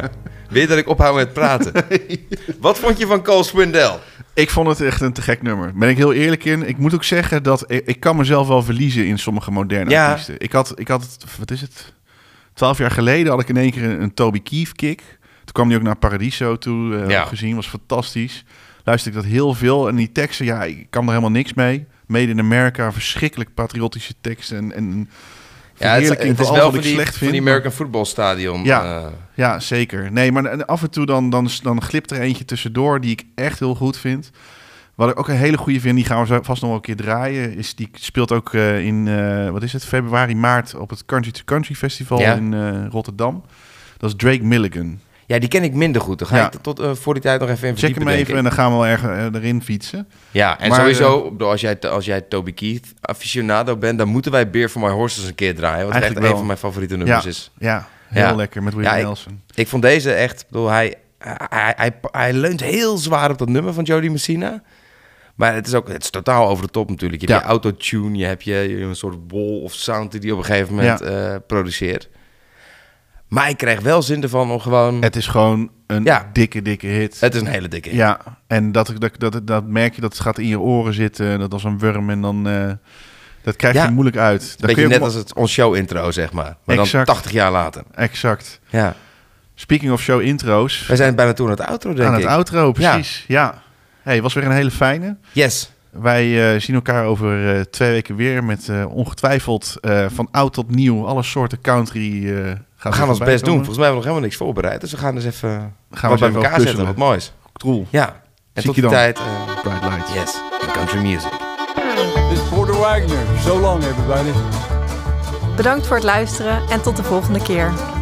Wil je dat ik ophoud met praten? Wat vond je van Cole Swindell? Ik vond het echt een te gek nummer. Ben ik heel eerlijk in. Ik moet ook zeggen dat ik, ik kan mezelf wel verliezen in sommige moderne Ja. artiesten. Ik had, ik had, wat is het? Twaalf jaar geleden had ik in één keer een, een Toby Keith kick. Toen kwam hij ook naar Paradiso toe uh, Ja. gezien. Was fantastisch. Luisterde ik dat heel veel. En die teksten, ja, ik kan er helemaal niks mee. Made in America, verschrikkelijk patriotische teksten. En, en Ja, het, verheerlijking het is van wel alles van wat ik die, slecht van vind. die maar- American Football Stadion. Ja. eh, Ja, zeker. Nee, maar af en toe dan, dan, dan glipt er eentje tussendoor die ik echt heel goed vind. Wat ik ook een hele goede vind, die gaan we zo vast nog wel een keer draaien. Is die speelt ook uh, in, uh, wat is het, februari, maart op het Country to Country Festival Ja. in uh, Rotterdam. Dat is Drake Milligan. ja, die ken ik minder goed. Dan ga Ja. ik tot uh, voor die tijd nog even in Check verdiepen, hem denk even en ik. dan gaan we wel erg uh, erin fietsen. Ja, en Maar, sowieso, uh, ik bedoel, als jij, als jij Toby Keith aficionado bent, dan moeten wij Beer for My Horses een keer draaien. Want het echt Eigenlijk een wel. van mijn favoriete nummers Ja, is. ja, heel Ja. lekker met Willie Ja, ik- Nelson. Ik vond deze echt, ik bedoel, hij, hij, hij, hij leunt heel zwaar op dat nummer van Jody Messina. Maar het is ook, het is totaal over de top natuurlijk. Je hebt Ja. je autotune, je hebt je, je een soort wall of sound die hij op een gegeven moment Ja. eh, produceert. Maar ik krijg wel zin ervan om gewoon... Het is gewoon een Ja. dikke, dikke hit. Het is een hele dikke hit. Ja, en dat, dat, dat, dat merk je, dat het gaat in je oren zitten. Dat als een worm en dan... Uh, dat krijg je Ja. moeilijk uit. Dan Beetje kun je net ook als het ons show intro, zeg maar. Maar dan Exact. tachtig jaar later. Exact. Ja. Speaking of show intro's. Wij zijn bijna toe aan het outro, denk Aan het ik. outro, precies. Ja. Hey, was weer een hele fijne. Yes. Wij uh, zien elkaar over uh, twee weken weer met uh, ongetwijfeld uh, van oud tot nieuw alle soorten country. Uh, gaan We gaan ons best doen. Volgens mij hebben we nog helemaal niks voorbereid. Dus we gaan dus even gaan wat we bij even elkaar zetten. puzzelen. Wat moois. Troel. Ja. En Zie tot je die dan. tijd... Uh, Bright Lights. yes. In country music. This is Porter Wagner. So long, everybody. Bedankt voor het luisteren en tot de volgende keer.